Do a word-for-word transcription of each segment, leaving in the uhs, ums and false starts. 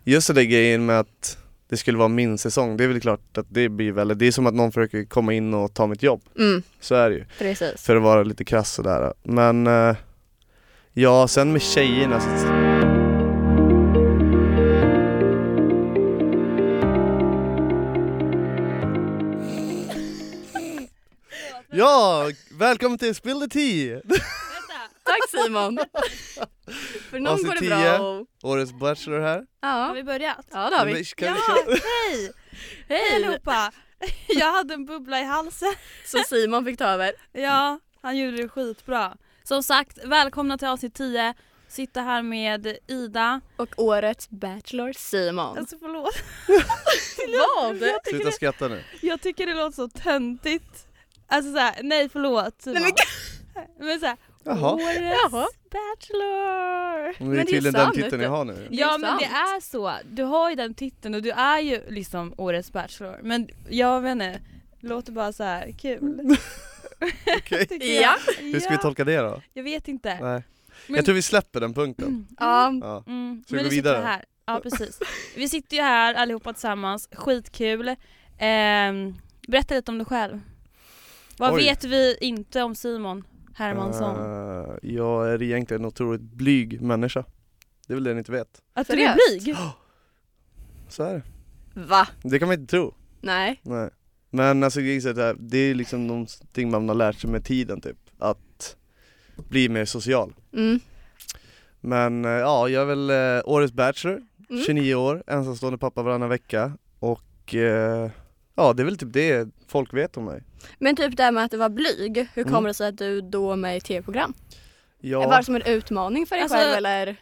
just det där grejen med att det skulle vara min säsong, det är väl klart att det blir väl, det är som att någon försöker komma in och ta mitt jobb. Mm. Så är det ju. Precis. För att vara lite krass sådär. Men eh, ja, sen med tjejerna så... Ja, välkommen till Spill the Tea. Tack Simon. För någon går det bra. Årets Bachelor här. Ja. Har vi börjat? Ja, det har vi. Kan Ja, vi hej! Hej allihopa! Jag hade en bubbla i halsen. Så Simon fick ta över. Ja, han gjorde det skitbra. Som sagt, välkomna till avsnitt tio. Sitta här med Ida. Och årets Bachelor Simon. Alltså förlåt. Vad? Jag tycker, Sluta skratta nu. det, jag tycker det låter så töntigt. Alltså såhär, nej förlåt Simon. Nej, men... men såhär, Jaha. årets Jaha. Bachelor. Men det är Men det är tydligen sant, den titeln vet jag du. har nu. Ja, Det är men det sant. är så. Du har ju den titeln och du är ju liksom årets Bachelor. Men jag vet inte, det låter bara så här kul. Okej. Tycker Ja. jag. Hur ska vi tolka det då? Jag vet inte. Nej. Men- Jag tror vi släpper den punkten. Ja. Ja. Mm. Ska vi Men gå nu sitter vidare? vi här. Ja, precis. Vi sitter ju här allihopa tillsammans. Skitkul. Ehm, berätta lite om dig själv. Vad Oj. vet vi inte om Simon Hermansson? Uh, jag är egentligen en otroligt blyg människa. Det är väl det ni inte vet. Att du är seriöst? blyg? Så är det. Va? Det kan man inte tro. Nej. Nej. Men alltså det är liksom någonting man har lärt sig med tiden typ. Att bli mer social. Mm. Men eh, ja, jag är väl eh, årets Bachelor. Mm. tjugonio år, ensamstående pappa varannan vecka. Och eh, ja, det är väl typ det folk vet om mig. Men typ det här med att du var blyg. Hur kommer Mm. det sig att du då är med i tv-program? Ja. Var det som en utmaning för dig Alltså- själv eller?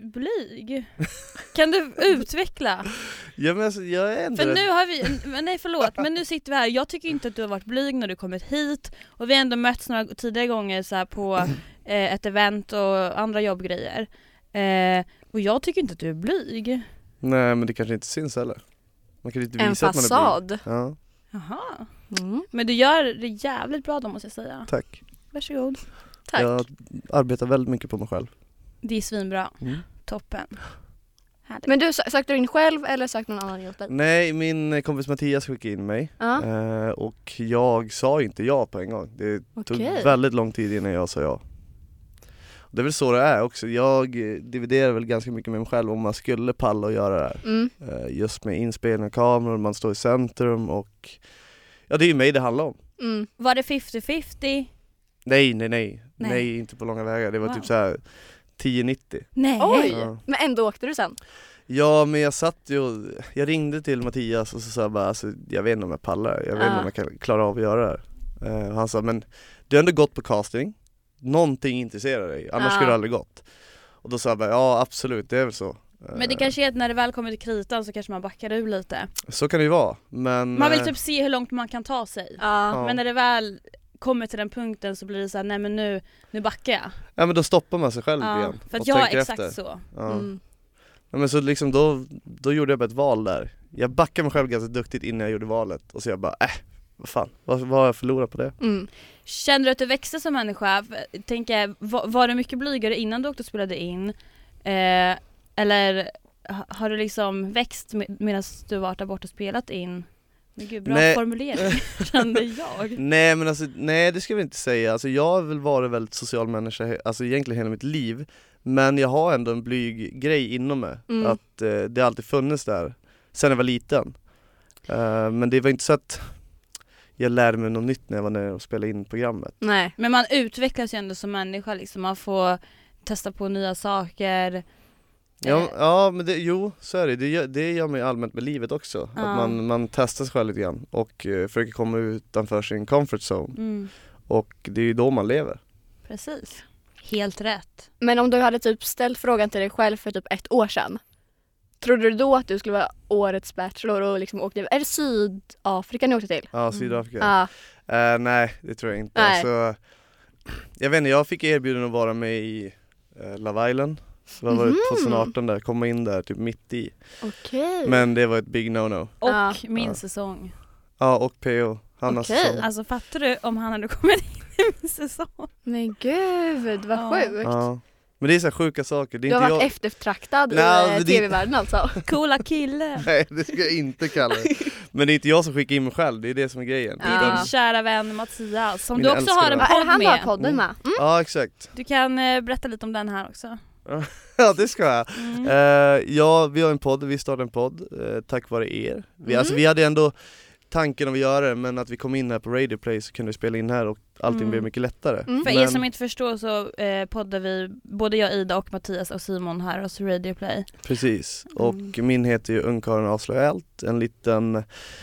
Blyg? Kan du utveckla? Ja, men alltså, jag är ändå... För nu har vi, men nej förlåt, men nu sitter vi här. Jag tycker inte att du har varit blyg när du kommit hit. Och vi har ändå mötts några tidigare gånger så här på eh, ett event och andra jobbgrejer. Eh, och jag tycker inte att du är blyg. Nej, men det kanske inte syns heller. Man kan inte En visa att man är fasad. blyg. Ja, Jaha. Mm. Men du gör det jävligt bra då måste jag säga. tack. Varsågod. Tack. Jag arbetar väldigt mycket på mig själv. Det är svinbra. Mm. Toppen. Härligt. Men du, sö- sökte du in själv eller sökte någon annan åt dig? Nej, min kompis Mattias skickade in mig. Ja. Eh, och jag sa inte ja på en gång. Det tog Okej. väldigt lång tid innan jag sa ja. Och det är väl så det är också. Jag eh, dividerar väl ganska mycket med mig själv om man skulle palla och göra det här. Mm. Eh, just med inspelning av kameror, man står i centrum och ja, det är ju mig det handlar om. Mm. Var det femtio femtio? Nej, nej, nej. Nej, Nej. inte på långa vägar. Det var Wow. typ så här tio nittio. Nej. Oj, Ja. men ändå åkte du sen? Ja, men jag satt ju och, jag ringde till Mattias och så sa jag bara, alltså, jag vet inte om jag pallar, jag vet inte Ja. om jag kan klara av att göra det här. Eh, och han sa, men du har ändå gått på casting, någonting intresserar dig, annars Ja. skulle du aldrig gått. Och då sa jag bara, ja absolut, det är väl så. Eh, Men det kanske är att när det väl kommer till kritan så kanske man backar ur lite. Så kan det ju vara, men... Man vill eh, typ se hur långt man kan ta sig. Ja. Ja. Men när det väl kommer till den punkten så blir det så här, nej men nu, nu backar jag. Ja, men då stoppar man sig själv Ja, igen för att och jag är tänker exakt efter. så. Ja. Mm. Ja, men så liksom då, då gjorde jag bara ett val där. Jag backade mig själv ganska duktigt innan jag gjorde valet. Och så jag bara, äh, vad fan, vad, vad har jag förlorat på det? Mm. Kände du att du växte som människa? Tänker, var, var du mycket blygare innan du åkte och spelade in? Eh, eller ha- har du liksom växt med, medan du varit där borta och spelat in? Men gud, bra Nej. formulering kände jag. Nej, men alltså, nej det ska vi inte säga. Alltså, jag har väl varit väldigt social människa, he- alltså egentligen hela mitt liv. Men jag har ändå en blyg grej inom mig. Mm. Att eh, det har alltid funnits där. Sen jag var liten. Eh, men det var inte så att jag lärde mig något nytt när jag var nere och spelade in programmet. Nej. Men man utvecklas ju ändå som människa liksom. Man får testa på nya saker. Ja, Eh, ja men det, jo, så är det. Det gör, det gör man ju allmänt med livet också. Ja. Att man, man testar sig själv lite grann och eh, försöker komma utanför sin comfort zone. Mm, Och det är ju då man lever. precis. Helt rätt. Men om du hade typ ställt frågan till dig själv för typ ett år sedan. Trodde du då att du skulle vara årets Bachelor och liksom åkte... Är det Sydafrika ni åkte till? Ja, Sydafrika. Ja. Eh, nej, det tror jag inte. Nej. Alltså, jag vet inte, jag fick erbjuden att vara med i uh, Love Island. Så var det Mhm. tjugoarton där, komma in där typ mitt i. Okej. Men det var ett big no-no. Och Ja. min Ja. säsong. Ja, och P O. Hannas Okej. säsong. Alltså fattar du om han hade kommit in i min säsong? Men gud, vad Ja. sjukt. Ja. Men det är så här sjuka saker. Det är Du har inte varit jag... eftertraktad Nej, i men det- tv-världen alltså. Coola kille. Nej, det ska jag inte kalla det. Men det är inte jag som skickar in mig själv, det är det som är grejen. Det är Ja. din kära vän Mattias som Min du också älskade har en vän. Ja, är det podd han du har med. podden med? Mm. Ja, exakt. Du kan eh, berätta lite om den här också. Ja, det ska jag. Mm. Eh, ja, vi har en podd, vi startade en podd eh, tack vare er. Vi, Mm. alltså, vi hade ändå tanken att göra det, men att vi kom in här på Radio Play så kunde vi spela in här och allting Mm. blev mycket lättare. Mm. För Men- er som inte förstår så eh, poddar vi, både jag, Ida och Mattias och Simon här hos Radio Play. Precis, Mm. och min heter ju Ungkarlen avslöjar allt, en liten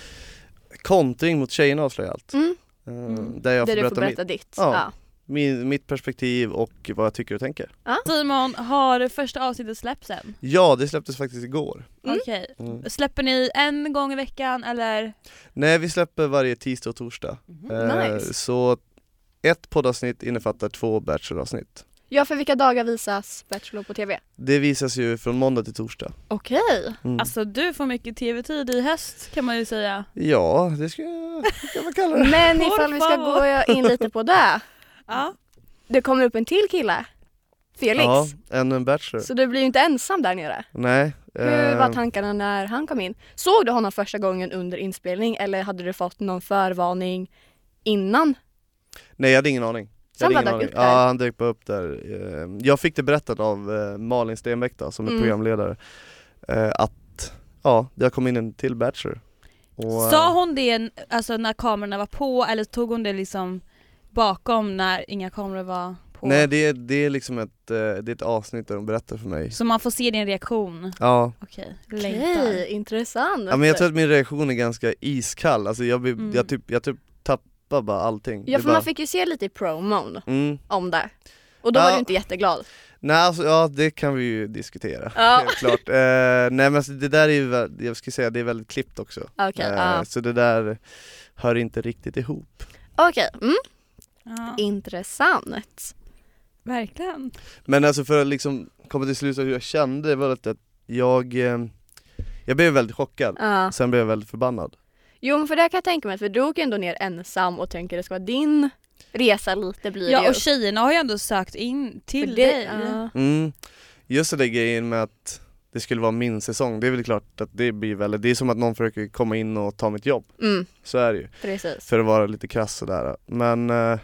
kontring mot Tjejerna avslöjar allt. Mm. Eh, Mm. Där jag Där får du berätta, får berätta ditt. Ja. Ja. Min, mitt perspektiv och vad jag tycker och tänker. Simon, har första avsnittet släppts än? Ja, det släpptes faktiskt igår. Mm. Okej. Mm. Släpper ni en gång i veckan eller? Nej, vi släpper varje tisdag och torsdag. Eh, Nice. Så ett poddavsnitt innefattar två Bachelor-avsnitt. Ja, för vilka dagar visas Bachelor på tv? Det visas ju från måndag till torsdag. Okej. Mm. Alltså du får mycket tv-tid i höst kan man ju säga. Ja, det ska jag, kan man kalla det. Men Por ifall vi ska favor. gå in lite på det. Ja. Det kommer upp en till kille. Felix. Ja, ännu en Bachelor. Så du blir ju inte ensam där nere. Nej. Hur eh, var tankarna när han kom in? Såg du honom första gången under inspelning eller hade du fått någon förvarning innan? Nej, jag hade ingen aning. Jag Så han hade bara ingen dök upp aning. där? Ja, han dök bara upp där. Eh, Jag fick det berättat av eh, Malin Stenbeck då, som är Mm. programledare. eh, Att ja, det har kommit in en till Bachelor. Och, Sa eh, hon det alltså när kamerorna var på eller tog hon det liksom bakom när inga kameror var på? Nej, det är, det är liksom ett, eh, det är ett avsnitt där de berättar för mig. Så man får se din reaktion? Ja. Okej, Okej, längtar. intressant. Ja, men jag tror att min reaktion är ganska iskall. Alltså jag, blir- Mm. jag, typ, jag typ tappar bara allting. Ja, Det för bara, man fick ju se lite i promon mm. om det. Och då Ja. var du inte jätteglad. Nej, alltså, ja, det kan vi ju diskutera. Ja. Helt klart. Eh, nej, men alltså, det där är ju, vä- jag ska säga, det är väldigt klippt också. Okej, Eh, ja. Så det där hör inte riktigt ihop. Okej, mm. Ja, Intressant. verkligen. Men alltså för att liksom komma till slut hur jag kände, det var att jag, eh, jag blev väldigt chockad. Ja. Sen blev jag väldigt förbannad. Jo, men för det kan jag tänka mig, för du åker ändå ner ensam och tänker det ska vara din resa lite blir det Ja, ju. och tjejerna har ju ändå sökt in till För det- dig. ja. Mm. Just det där grejen med att det skulle vara min säsong, det är väl klart att det blir väldigt, det är som att någon försöker komma in och ta mitt jobb. Mm, Så är det ju. precis. För att vara lite krass sådär. Men eh,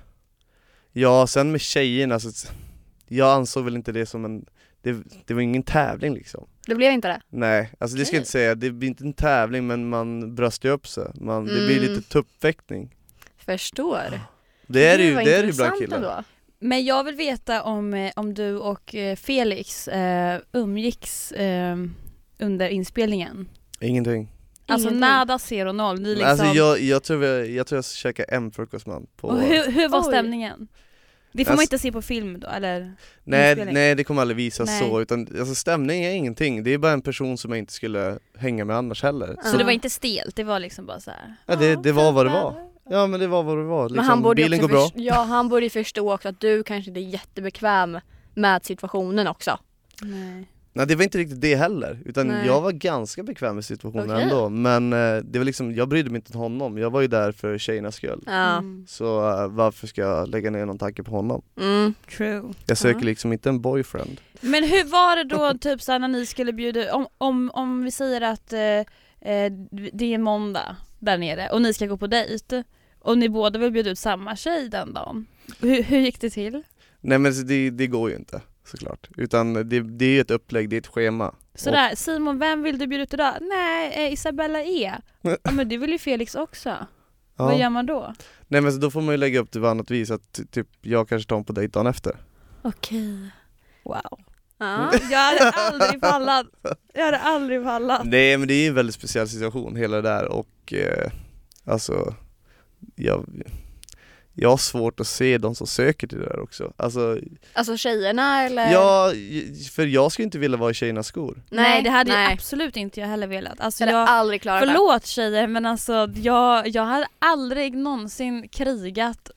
ja, sen med tjejerna, så jag ansåg väl inte det som en, det, det var ingen tävling liksom. Det blev inte det? Nej, alltså det ska jag inte säga, det blir inte en tävling, men man bröstar ju upp sig. Man, Det blir Mm. lite tuppfäktning. Förstår. Det är det ju, Gud, vad det är det ju bland intressant killar. ändå. Men jag vill veta om, eh, om du och eh, Felix eh, umgicks eh, under inspelningen. Ingenting. Alltså Ingenting. nada, zero, noll. Ni liksom... Alltså jag, jag, tror jag, jag tror jag käkade en frukostman på... Och hur, hur var Oj. stämningen? Det får man Alltså- inte se på film då, eller? nej, inspelning? nej, det kommer aldrig visas Nej. så, utan alltså, stämning är ingenting. Det är bara en person som jag inte skulle hänga med annars heller. Ja. Så det var inte stelt, det var liksom bara så här. Ja, det, det var vad det fint var. väder. Ja, men det var vad det var. Liksom, Men han borde ju bilen också går bra. förs- ja, han borde ju förstå också att du kanske inte är jättebekväm med situationen också. Nej. Nej, det var inte riktigt det heller, utan Nej. jag var ganska bekväm med situationen Okej. ändå. Men eh, det var liksom, jag brydde mig inte om honom. Jag var ju där för tjejernas skull. Ja. Mm. Så eh, varför ska jag lägga ner någon tanke på honom? Mm. True. Jag söker Ja. liksom inte en boyfriend. Men hur var det då typ så här, när ni skulle bjuda, om, om, om vi säger att eh, eh, det är måndag där nere och ni ska gå på dejt och ni båda vill bjuda ut samma tjej den dagen. Hur, hur gick det till? Nej, men det, det går ju inte, såklart. Utan det, det är ju ett upplägg, det är ett schema. Sådär, Simon, vem vill du bjuda ut idag? Nej, eh, Isabella E. Ja, men det vill ju Felix också. Ja. Vad gör man då? Nej, men så då får man ju lägga upp det på annat vis, att typ jag kanske tar honom på dejt dagen efter. Okej. Wow. Ja. Jag hade aldrig pallat. Jag hade aldrig pallat. Nej, men det är en väldigt speciell situation, hela det där. Och eh, alltså, jag, jag har svårt att se de som söker till det där också. Alltså, Alltså tjejerna eller? ja, för jag skulle inte vilja vara i tjejernas skor. Nej, det hade nej. jag absolut inte jag heller velat. Alltså Jag hade jag, aldrig klarat det. förlåt tjejer, men alltså jag, jag hade aldrig någonsin krigat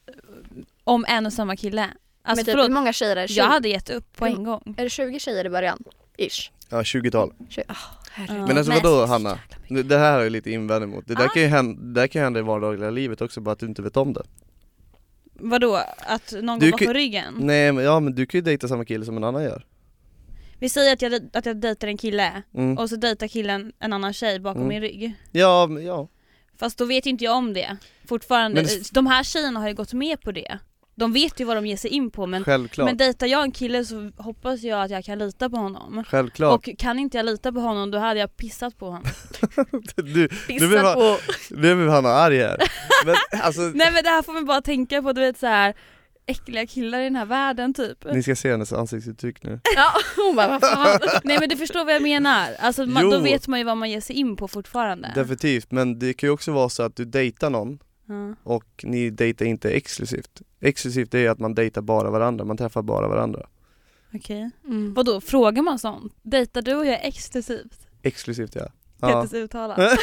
om en och samma kille. Alltså Men typ, hur förlåt, många tjejer är det? jag hade gett upp på Mm. en gång. Är det tjugo tjejer i början? Ish. Ja, tjugotal. tjugo. Oh, herregud. Men alltså Men- vadå, Hanna? Det det här är ju lite invändning mot. Det där Ah. kan ju hända, det där kan ju hända i vardagliga livet också, bara att du inte vet om det. Vadå? Att någon Du går kan- bakom ryggen? Nej men, ja, men du kan ju dejta samma kille som en annan gör. Vi säger att jag, att jag dejtar en kille Mm. och så dejtar killen en annan tjej bakom Mm. min rygg. Ja, men, ja. Fast då vet ju inte jag om det. Fortfarande. Men det- De här tjejerna har ju gått med på det. De vet ju vad de ger sig in på, men, Självklart. men dejtar jag en kille så hoppas jag att jag kan lita på honom. Självklart. Och kan inte jag lita på honom, då hade jag pissat på honom. du, nu Pissa blev han, på. nu blev han arg här. Men alltså, Nej men det här får man bara tänka på, du vet så här äckliga killar i den här världen typ. ni ska se hennes ansiktsuttryck nu. Ja, hon bara vad fan. Nej men du förstår vad jag menar. Alltså man, Jo. då vet man ju vad man ger sig in på fortfarande. Definitivt, men det kan ju också vara så att du dejtar någon Ja. och ni dejtar inte exklusivt. Exklusivt är att man dejtar bara varandra, man träffar bara varandra. Okej. Mm. Vadå, frågar man sånt? Dejtar du och jag exklusivt? Exklusivt ja. Kan Ja, inte uttala. ja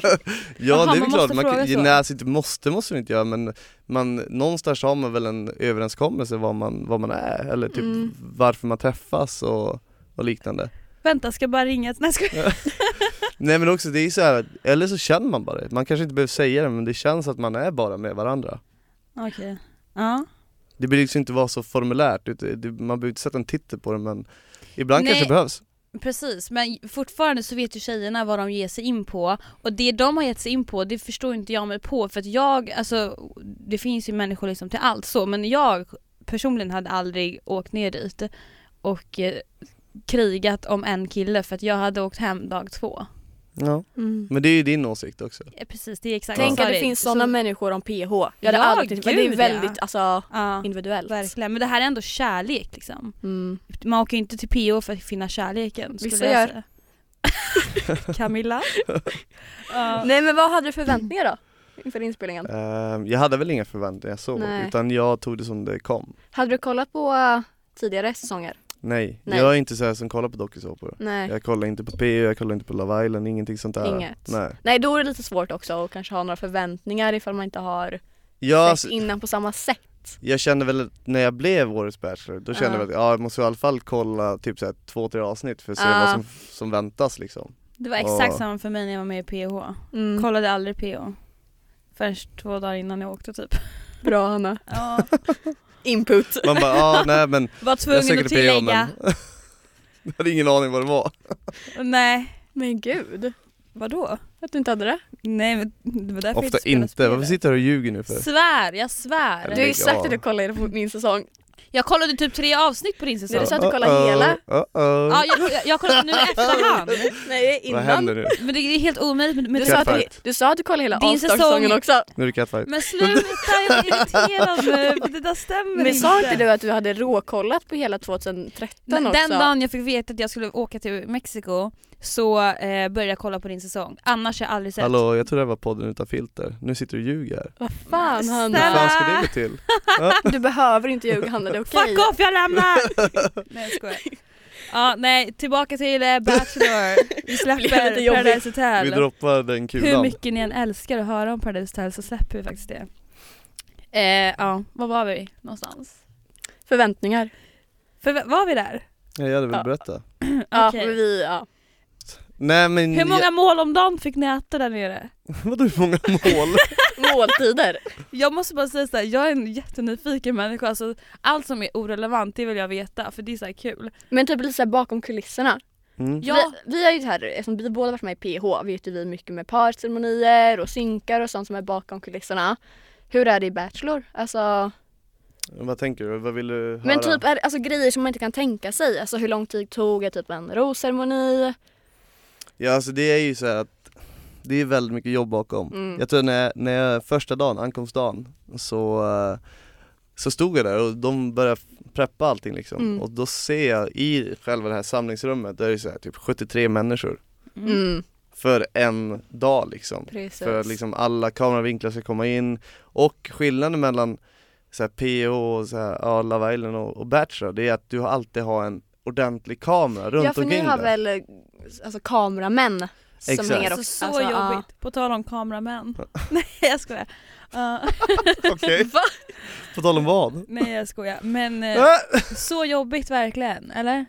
Jaha, det är man väl klart, måste man fråga kan, så. nej, alltså inte måste måste du inte göra, men man, någonstans har man väl en överenskommelse vad man, vad man är, eller typ Mm. varför man träffas och, och liknande. Vänta, ska bara ringa. Nej, ska... Nej men också det är så här, eller så känner man bara det. Man kanske inte behöver säga det, men det känns att man är bara med varandra. Okej. Ja. Det behöver liksom inte vara så formulärt, det, det, man behöver inte sätta en titel på det, men ibland Nej. kanske det behövs. Precis, men fortfarande så vet ju tjejerna vad de ger sig in på. Och det de har gett sig in på, det förstår inte jag mig på. För att jag, alltså det finns ju människor liksom till allt så. Men jag personligen hade aldrig åkt ner dit och eh, krigat om en kille. För att jag hade åkt hem dag två. Ja. Mm. Men det är ju din åsikt också. Ja, precis, det är exakt Tänk vad jag att det sa. finns Så- sådana människor om P H. Jag hade Ja, aldrig tänkt, men det är gud, väldigt ja. alltså, Ja, individuellt. verkligen. Men det här är ändå kärlek liksom. Mm. Man åker ju inte till P H för att finna kärleken. skulle Vissa jag gör. säga. Camilla? Ja. Nej men vad hade du förväntningar då? Inför inspelningen? Ehm, jag hade väl inga förväntningar så, Nej. utan jag tog det som det kom. Hade du kollat på uh, tidigare säsonger? Nej, Nej. jag är inte så här som kollar på dokusåpor. Nej. Jag kollar inte på P O, jag kollar inte på Love Island, ingenting sånt där. Inget. Nej. Nej, då är det lite svårt också att kanske ha några förväntningar ifall man inte har Jag, sett alltså, innan på samma sätt. jag kände väl när jag blev årets Bachelor, då kände Ja. jag väl att ja, jag måste i alla fall kolla typ så här, två, tre avsnitt för att se Ja. vad som, som väntas liksom. Det var exakt Ja. samma för mig när jag var med i P H. Mm. Kollade aldrig P H. Först två dagar innan jag åkte typ. Bra Hanna. Ja. Input. Man bara, ja nej men Var jag tvungen sökte att P O, tillägga. men jag hade ingen aning vad det var. Nej. Men gud, Vadå? att du inte hade det. Nej men det var därför jag Ofta spelade inte, varför spelet. sitter du och ljuger nu för? Svär, jag svär. Du har ju Lägg sagt av. att du kollade på min säsong. Jag kollade typ tre avsnitt på din säsong. Nej, du sa att du kollar Uh-oh, hela. uh-oh. Ja, jag, jag, jag kollade nu i efterhand. Nej, Vad innan. händer nu? Men det är helt omöjligt med, med Du sa, att du, Catfight. du sa att du kollade hela Din All-Star-säsongen säsong- också. Nu är det catfight. Men sluta, jag är irriterad nu. Det där stämmer Men inte. sa inte du att du hade råkollat på hela tjugohundratretton Men också? den dagen jag fick veta att jag skulle åka till Mexiko så eh, började jag kolla på din säsong. Annars har jag aldrig sett. Hallå, jag tror det var podden utan filter. Nu sitter du och ljuger här. Vad fan Hur Hanna? Snälla. fan ska det gå till? Du behöver inte ljuga Hanna, det är okej. Fuck off, jag lämnar! Nej jag skojar. Ja, nej, tillbaka till eh, Bachelor. Vi Blev släpper lite jobbigt. Paradise Vi Hotel. droppar den kulan. Hur mycket ni än älskar att höra om Paradise Hotel så släpper vi faktiskt det. Eh, ja, vad var vi någonstans? Förväntningar. För var vi där? Ja, jag hade väl Ja. berättat. Ja, Okej. men vi, ja. Nej men Hur många mål om dagen fick ni äta där nere? jag... Vadå hur många mål? Måltider. Jag måste bara säga såhär, jag är en jättenyfiken människa, alltså, allt som är orelevant det vill jag veta för det är så här kul. Men typ lite så här bakom kulisserna. Mm. Ja. Vi, vi är ju här, eftersom vi båda varit med i P H, vet ju vi mycket med parceremonier och synkar och sånt som är bakom kulisserna. Hur är det i Bachelor? Alltså, Vad tänker du? Vad vill du höra? men typ är, alltså, grejer som man inte kan tänka sig. Alltså hur lång tid tog det, typ en rosceremoni? Ja alltså det är ju så här att det är väldigt mycket jobb bakom. Mm. Jag tror när, när jag, första dagen, ankomstdagen, så, eh, så stod jag där och de började preppa allting liksom. Mm. Och då ser jag i själva det här samlingsrummet, där är det så här, typ sjuttiotre människor Mm. för en dag liksom. Precis. För att liksom alla kameravinklar ska komma in. Och skillnaden mellan så här, P O och så här, ja, Love Island och, och Bachelor, det är att du alltid har en ordentlig kamera runt Ja, för ni omkring har dig. väl eh, alltså, kameramän som Exakt. hänger Alltså, också. så alltså, ja. jobbigt, på tal om kameramän. Nej jag skojar. Uh, Okej, Va? på tal om vad? nej jag skojar, men eh, Äh! så jobbigt verkligen, eller?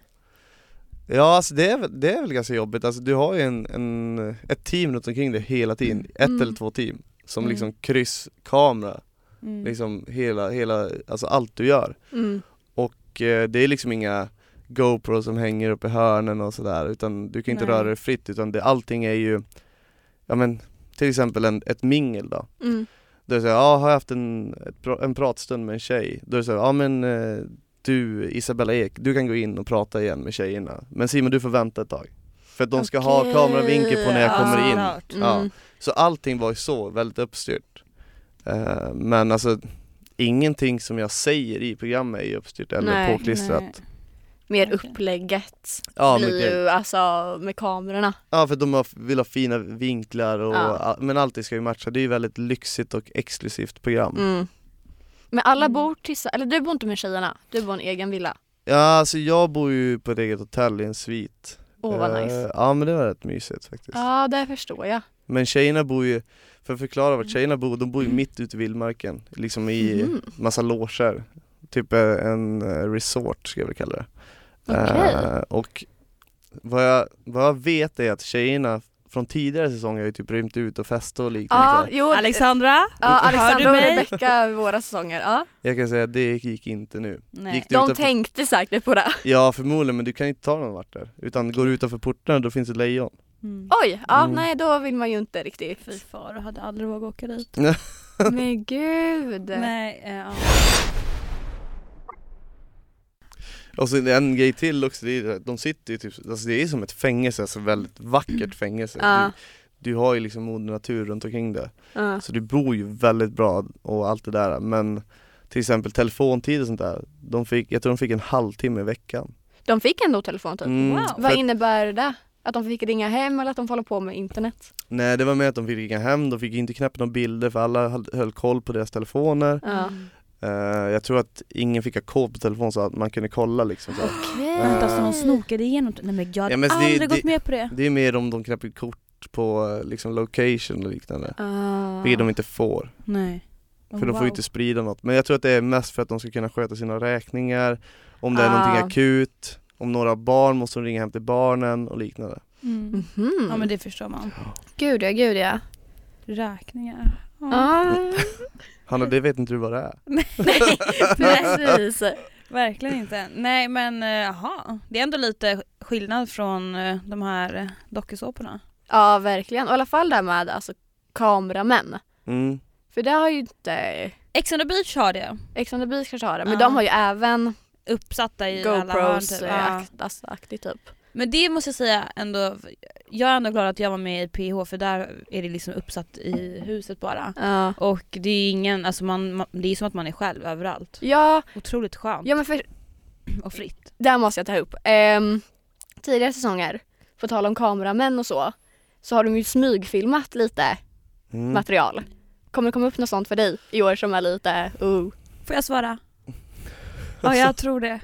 Ja alltså det är, väl- det är väl ganska jobbigt, alltså du har ju en, en, ett team runt omkring dig hela tiden, ett Mm. eller två team som Mm. liksom krysskamera Mm. Liksom hela, hela, alltså allt du gör. Mm. Och eh, det är liksom inga GoPro som hänger upp i hörnen och sådär, utan du kan inte Nej. röra dig fritt, utan det, allting är ju, ja men till exempel en, ett mingel då. Mm. Då är det så här, ja, har jag haft en, ett, en pratstund med en tjej, då är det så här, ja men eh, du Isabella Ek, du kan gå in och prata igen med tjejerna, men Simon du får vänta ett tag. För att de ska ha Okej. kameravinkel på när jag Ja, kommer in. såklart. Mm. Ja. Så allting var ju så väldigt uppstyrt. Eh, men alltså ingenting som jag säger i programmet är ju uppstyrt eller Nej, påklistrat. Nej. Mer Okej. upplägget Ja, blir mycket. ju alltså med kamerorna. Ja, för de har, vill ha fina vinklar och, Ja. all, men alltid ska ju matcha. Det är ju väldigt lyxigt och exklusivt program. Mm. Men alla Mm. bor tillsammans, eller du bor inte med tjejerna, du bor i en egen villa. Ja, alltså jag bor ju på ett eget hotell i en svit. Åh vad Eh, nice. Ja, men det var rätt mysigt faktiskt. Ja, det förstår jag. Men tjejerna bor ju, för att förklara vart tjejerna bor, de bor ju mitt ute i vildmarken. Liksom i Mhm. massa loger. Typ eh, en eh, resort ska jag väl kalla det. Okej. Eh, och vad jag, vad jag vet är att tjejerna från tidigare säsonger har ju typ rymt ut och festat och Ja, liknande. jo, Alexandra? ja, Hör du Alexandra och mig? Rebecca våra säsonger. Ja. Jag kan säga att det gick inte nu. Nej. Gick det De utanför... tänkte säkert på det. Ja, förmodligen, men du kan inte ta någon vart där. Utan går du utanför portarna, då finns det lejon. Mm. Oj, ja Mm. nej då vill man ju inte riktigt. Fy far, jag hade aldrig vågat åka dit. Men gud. Nej, eh, ja. Och så en grej till också, det är, att de sitter ju typ, alltså det är som ett fängelse, alltså väldigt vackert fängelse. Ja. Du, du har ju liksom moder natur runt omkring det. Ja. Så du bor ju väldigt bra och allt det där. Men till exempel telefontid och sånt där, de fick, jag tror de fick en halvtimme i veckan. De fick ändå telefon typ. Mm, Wow. för Vad att- innebär det? Att de fick ringa hem eller att de får hålla på med internet? Nej, det var med att de fick ringa hem, de fick inte knäppa några bilder för alla höll, höll koll på deras telefoner. Ja. Mm. Uh, jag tror att ingen fick ha kod på telefon så att man kunde kolla liksom så. Okej. Vänta, så de snokade igenom? Nej men jag hade Ja, men det- aldrig det- gått med på det. Det är mer om de knäpper kort på eh, liksom location och liknande. Ah. Vilket de inte får. Nej. Oh, För de får wow. ju inte sprida något. Men jag tror att det är mest för att de ska kunna sköta sina räkningar. Om det är Ah. någonting akut. Om några barn måste de ringa hem till barnen och liknande. Mm. Mhm. Ja men det förstår man. Gud ja, gud ja. Räkningar. Ja. Ah. Hanna, det vet inte du vad det är. Precis. Verkligen inte. Nej men eh, jaha, det är ändå lite skillnad från eh, de här eh, dokusåporna. Ja, verkligen. Och i alla fall där med alltså, kameramän. Mm. För det har ju inte Ex on the beach har det. Ex on the Beach kanske har det. Men Ja. de har ju även Uppsatta i alla hörn GoPros typ. eh, Ja. akt- alltså, aktigt typ. Men det måste jag säga ändå, jag är ändå glad att jag var med i P H för där är det liksom uppsatt i huset bara. Ja. Och det är ingen, alltså man, man, det är som att man är själv överallt. Ja, Otroligt skönt ja men för och fritt. där måste jag ta upp. Ehm, tidigare säsonger, på tal om kameramän och så, så har de ju smygfilmat lite Mm. material. Kommer det komma upp något sånt för dig i år som är lite, uh. Får jag svara? Ja, jag tror det.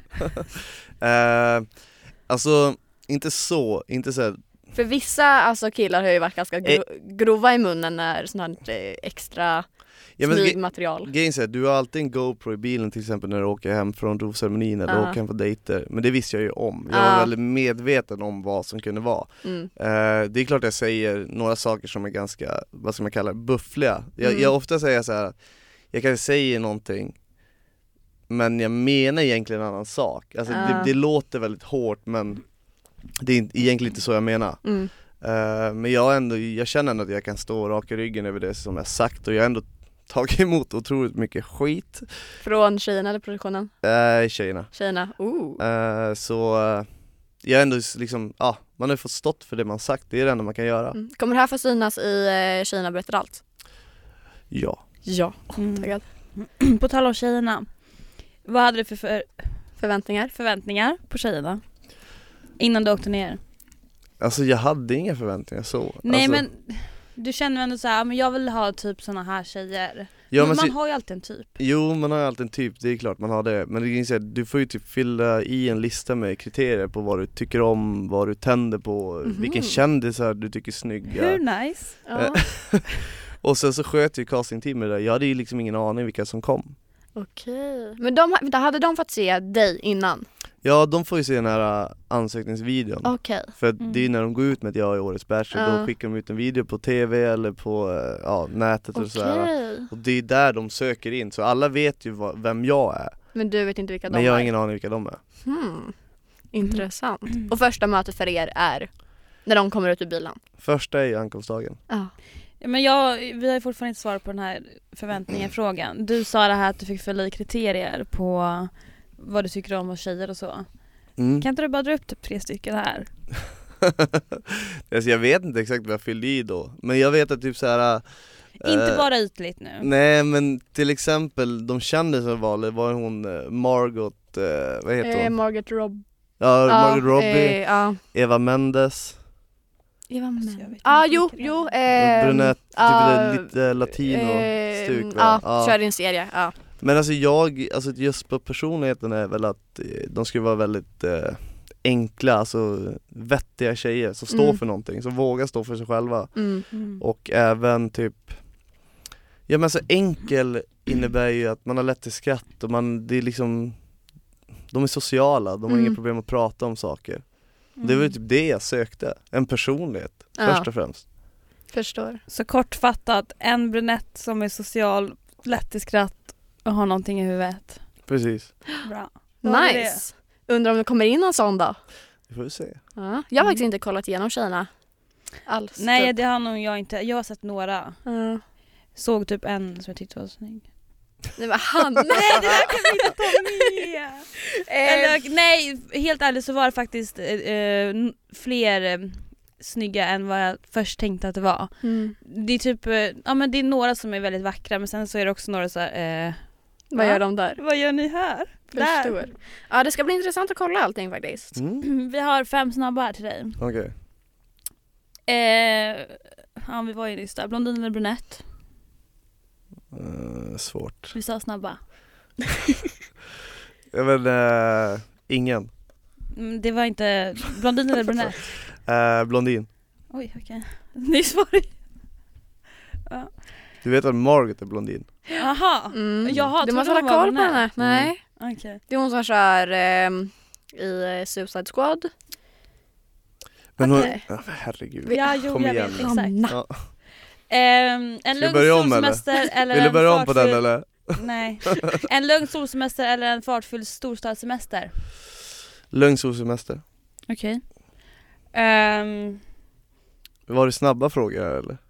Eh, alltså, inte så, inte så här, För vissa alltså, killar har ju varit ganska gro- grova i munnen när sånt här eh, extra ja, men, ge- smygmaterial. grejen är att du har alltid en GoPro i bilen till exempel när du åker hem från rovceremonin eller Ja. åker hem på dejter. Men det visste jag ju om. Jag Ja. var väldigt medveten om vad som kunde vara. Mm. Eh, det är klart jag säger några saker som är ganska, vad ska man kalla det, buffliga. Jag, Mm. jag ofta säger så här, jag kanske säger någonting men jag menar egentligen en annan sak. Alltså Ja. det, det låter väldigt hårt men det är inte- egentligen inte så jag menar. Mm. Eh, men jag, ändå, jag känner ändå att jag kan stå rak i ryggen över det som jag sagt och jag har ändå tagit emot otroligt mycket skit. Från tjejerna eller produktionen? Uh, tjejerna. Tjejerna, oh. Eh, så uh, jag har ändå liksom, ja, man har fått stått för det man sagt, det är det enda man kan göra. Mm. Kommer det här få synas i eh, Tjejerna berättar allt? Ja. Ja. Mm. Taggad. På tal om tjejerna. Vad hade du för, för Förväntningar? förväntningar på tjejerna? Innan du åkte ner? Alltså jag hade inga förväntningar så. Nej alltså, men du känner ändå så här, men jag vill ha typ såna här tjejer. ja, men men man så, har ju alltid en typ. jo man har ju alltid en typ, det är klart man har det. Men det är så här, du får ju typ fylla i en lista med kriterier på vad du tycker om, vad du tänder på, Mhm. vilken kändisar du tycker är snygga. Hur nice? Ja. Och sen så sköt ju castingteamet där, jag hade ju liksom ingen aning vilka som kom. Okej. Men de, vänta, hade de fått se dig innan? Ja, de får ju se den här uh, ansökningsvideon. Okej. För att Mm. det är när de går ut med att jag är årets bachelor, Ja. då skickar de ut en video på tv eller på uh, ja, nätet och sådär. Okej. Och det är där de söker in, så alla vet ju vad, vem jag är. Men du vet inte vilka de Men jag har är? ingen aning vilka de är. Hmm. Intressant. Och första mötet för er är när de kommer ut ur bilen? Första är ju ankomstdagen. Ja. Ja, men jag, vi har ju fortfarande inte svarat på den här förväntningar-frågan. Du sa det här att du fick fylla i kriterier på vad du tycker om och tjejer och så. Mm. Kan inte du bara dra upp typ tre stycken här? Alltså jag vet inte exakt vad jag fyllde i då. Men jag vet att typ så här. Inte eh, bara ytligt nu. Nej, men till exempel de kände som valde var hon eh, Margot, eh, vad heter Eh, hon? Margaret Robb. Ja, Margot Robbie, Eh, ja. Eva Mendes, Eva Alltså, jag vet Mendes. inte Ah, vilka jo, det är. jo. Eh, brunett, typ ah, lite latino-stuk, eh, va? Ja, kör din serie. Ja. Men alltså jag, alltså just på personligheten är väl att eh, de ska vara väldigt eh, enkla, alltså vettiga tjejer som står Mm. för någonting, som vågar stå för sig själva. Mm. Mm. Och även typ, ja men så enkel innebär ju att man har lätt till skratt och man, det är liksom, de är sociala, de har Mm. inga problem att prata om saker. Mm. Det var ju typ det jag sökte, en personlighet Ja. först och främst. Förstår. Så kortfattat, en brunett som är social, lätt i skratt och har någonting i huvudet. Precis, Bra. Vad var det? Nice. Undrar om det kommer in någon sån då? det får vi se. Ja. Jag har faktiskt inte kollat igenom tjejerna alls. Nej, typ. det har nog jag inte. Jag har sett några. Ja. Såg typ en som jag tyckte var snygg. Det var han. Nej, det där kan vi inte ta med! Eh, Eller, nej, helt ärligt så var det faktiskt eh, n- fler eh, snygga än vad jag först tänkte att det var. mm. Det är typ, eh, ja men det är några som är väldigt vackra, men sen så är det också några så här, eh, Vad Ja. gör de där? vad gör ni här? Förstår. Ja, det ska bli intressant att kolla allting faktiskt. Mm. Vi har fem snabba här till dig. Okej. Eh, ja, vi var ju nyss där. Blondin eller brunett? Eh, svårt. Vi sa snabba. Jag vet eh, ingen. Mm, det var inte blondin eller brunett. Eh, blondin. Oj, okej. Nyss var det. Ja. Du vet att Margot är blondin? Jaha. Mm. Jaha, du trodde måste hon hålla var koll på brunett. henne. Nej. Okej. Det är hon som kör ehm, i eh, Suicide Squad. Men hon, Okej. ja, herregud. Ja, jo, Kom jag igen. vet exakt. Ja. Ehm, en vi lugn börja om, solsemester eller, Vill du en börja om på den fartfylld- eller? Nej. En lugn solsemester eller en fartfylld storstadssemester? Lugn solsemester. Okej. Ehm, Var det snabba frågor här eller?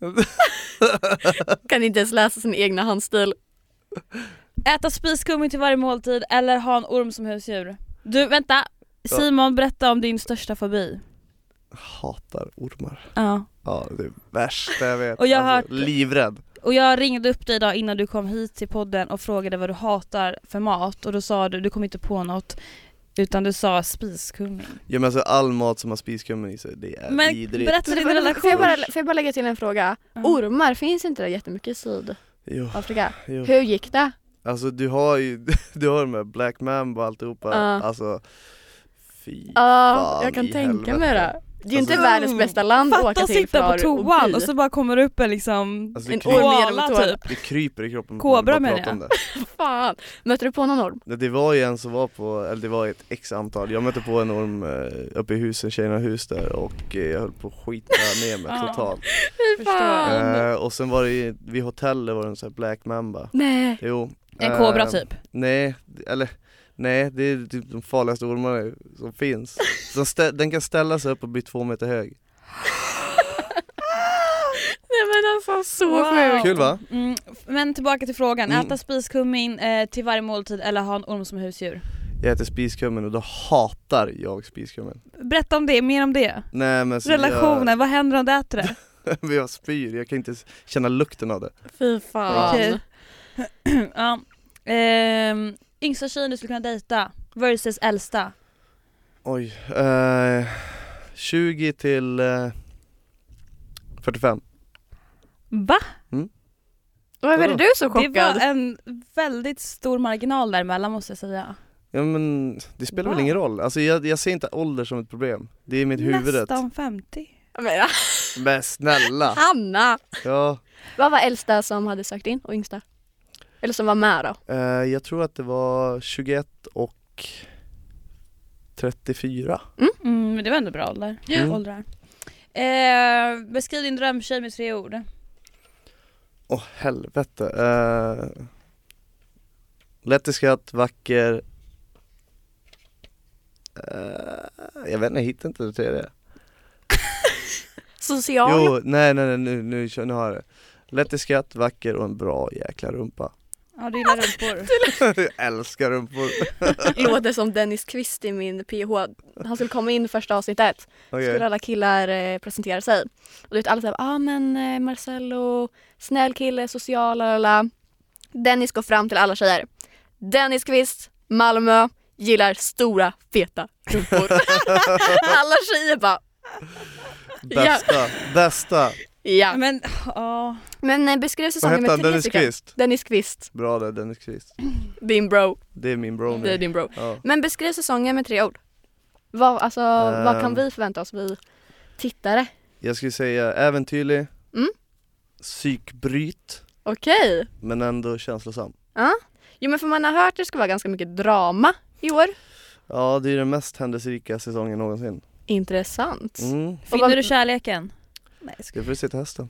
Kan inte ens läsa sin egna handstil. äta spiskummin till varje måltid eller ha en orm som husdjur? Du, vänta. Simon, berätta om din största fobi. Hatar ormar. Ja. Ja, det är värsta jag vet. Och jag har alltså, hört- livrädd. Och jag ringde upp dig idag innan du kom hit till podden och frågade vad du hatar för mat. Och då sa du, du kom inte på något, utan du sa spiskummin. Ja, men alltså all mat som har spiskummin i sig, det är Men vidrigt. berätta din Får jag, relation. bara, får jag bara lägga till en fråga? Ja. Ormar, finns inte det jättemycket i Sydafrika? Jo, jo. Hur gick det? Alltså du har ju, du har med Black Mamba och alltihopa. Ja. Alltså, fy Ja, fan jag kan i tänka helvete. mig det. Det är ju inte Alltså- världens bästa land att Fatta åka att till sitta på för toan att och så bara kommer det upp en liksom Alltså, det, en kryper, orm genom koala toan. typ. det kryper i kroppen. Kobra bara menar prata jag. om det. Fan. Mötte du på någon orm? Det var ju en som var på, eller det var ett x antal. Jag mötte på en orm eh, uppe i huset, tjejerna hus där, och eh, jag höll på att skita ner mig Ja. totalt. Fy fan. Eh, och sen var det ju, vid hotellet var det en sån här Black Mamba. Nej. Jo. En eh, kobra typ. Nej, eller nej, det är typ de farligaste ormarna som finns. Så stä- den kan ställa sig upp och bli två meter hög. Nej men alltså så Wow. sjukt. Kul va? Mm, men tillbaka till frågan, Mm. äta spiskummin eh, till varje måltid eller ha en orm som husdjur? Jag äter spiskummin och då hatar jag spiskummin. Berätta om det, mer om det. Nej men så Relationen, vad händer om du äter det? jag, jag spyr, jag kan inte s- känna lukten av det. Fy fan. Okej. Ja. Ehm, yngsta tjejen du skulle kunna dejta versus äldsta. Oj, eh, tjugo till eh, fyrtiofem. Va? Vad är det du är så Det var chockad? en väldigt stor marginal däremellan måste jag säga. Ja men det spelar Wow. väl ingen roll, alltså jag, jag ser inte ålder som ett problem. Det är mitt huvudet. Nästan femtio. Men, Men snälla! Hanna! Ja, Vad var äldsta som hade sökt in och yngsta? Eller som var med då? eh, jag tror att det var tjugoett och trettiofyra. Mm, men det var ändå bra ålder. Mm. åldrar. Eh, beskriv din drömtjej med tre ord. Åh oh, helvete. Uh, lätt i skratt, vacker. Uh, jag vet inte, jag hittar inte det tredje. Social. Jo, nej nej nej, nu, nu, nu har jag det. Lätt i skratt, vacker och en bra jäkla rumpa. Ja, du gillar rumpor. Jag älskar rumpor. Låter som Dennis Kvist i min P H. Han skulle komma in första avsnittet. Okay. Skulle alla killar eh, presentera sig. Och du vet alla säger, ah men eh, Marcello, snäll kille, social, lalala. Dennis går fram till alla tjejer. Dennis Kvist, Malmö, gillar stora, feta rumpor. Alla tjejer bara, Bästa, ja. bästa. ja. Men, ja. Men eh, beskriv Vad säsongen hette med han? tre Dennis stycken. Kvist? Dennis Kvist. Bra där, Dennis Kvist. Din bro. Det är min bro nu. Det är din bro. Ja. Men beskriv säsongen med tre ord. Vad, alltså, um, vad kan Ehm. vi förvänta oss, vi tittare? Jag skulle säga äventyrlig, Mm. psykbryt, Okej. men ändå känslosam. Ja. Jo men för man har hört att det ska vara ganska mycket drama i år. Ja, det är den mest händelserika säsongen någonsin. Intressant. Mm. Finner vad- du kärleken? Nej, jag ska... Jag får se till hösten.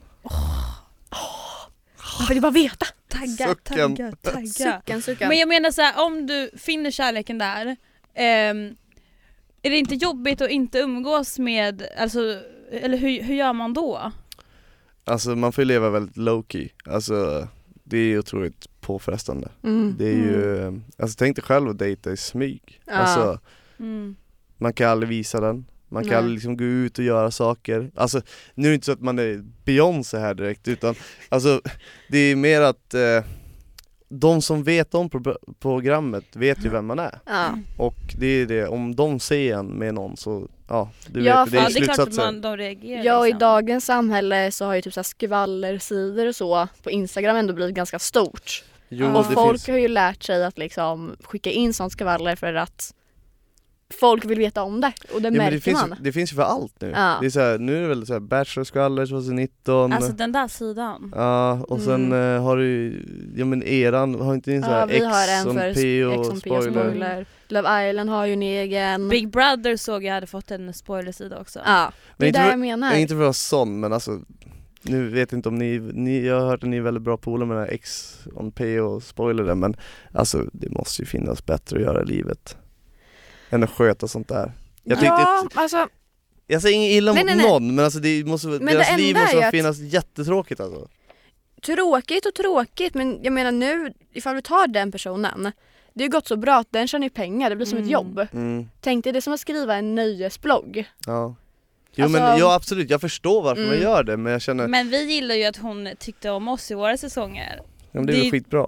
Jag vill bara veta. Tagga, Sucken. tagga, tagga. Sucken, sucken. Men jag menar så här, om du finner kärleken där, ehm, är det inte jobbigt att inte umgås med, alltså, eller hur, hur gör man då? Alltså man får ju leva väldigt low key. Alltså det är ju otroligt påfrestande. Mm. Det är ju, alltså tänk dig själv att dejta i smyg. Ja. Alltså Mm. man kan aldrig visa den. Man kan Nej. aldrig liksom gå ut och göra saker. Alltså nu är det inte så att man är Beyoncé här direkt, utan alltså det är mer att eh, de som vet om pro- programmet vet ju vem man är. Ja. Och det är det, om de ser en med någon så, ja, du Ja, vet det, Ja, är det är klart att slutsatser. man, de reagerar. Ja, och i liksom. dagens samhälle så har ju typ så här skvallersidor och så på Instagram ändå blivit ganska stort. Jo, och det folk finns. har ju lärt sig att liksom skicka in sånt skvaller för att folk vill veta om det. Och det Ja, men märker det, finns, man. ju- det finns ju för allt nu. Ja. Det är så här, nu är det väl så här Bachelor-skvaller tjugonitton. Alltså den där sidan. Ja, och sen Mm. eh, har du, ja men eran, har inte ni så här Ja, vi X har en on för P och X on P och spoiler? spoiler. Love Island har ju en egen. Big Brother såg jag hade fått en spoilersida också. Ja, det Men är inte där för- jag menar. Jag är inte för att vara sån, men alltså nu vet jag inte om ni, ni jag har hört att ni är väldigt bra polare med den här X on P och spoiler där, men alltså det måste ju finnas bättre att göra i livet än att sköta sånt där. Jag tyckte ja, att, alltså jag säger inget illa Nej, mot nej, nej. någon, men alltså det måste, Men deras det liv enda måste är att- finnas jättetråkigt alltså. tråkigt och tråkigt, men jag menar nu, ifall vi tar den personen, det har gått så bra att den tjänar ju pengar, det blir som Mm. ett jobb. Mm, Tänk dig, det är som att skriva en nöjesblogg. ja. Jo Alltså- men ja absolut, jag förstår varför Mm. man gör det, men jag känner, Men vi gillar ju att hon tyckte om oss i våra säsonger. ja, men det är väl det- skitbra.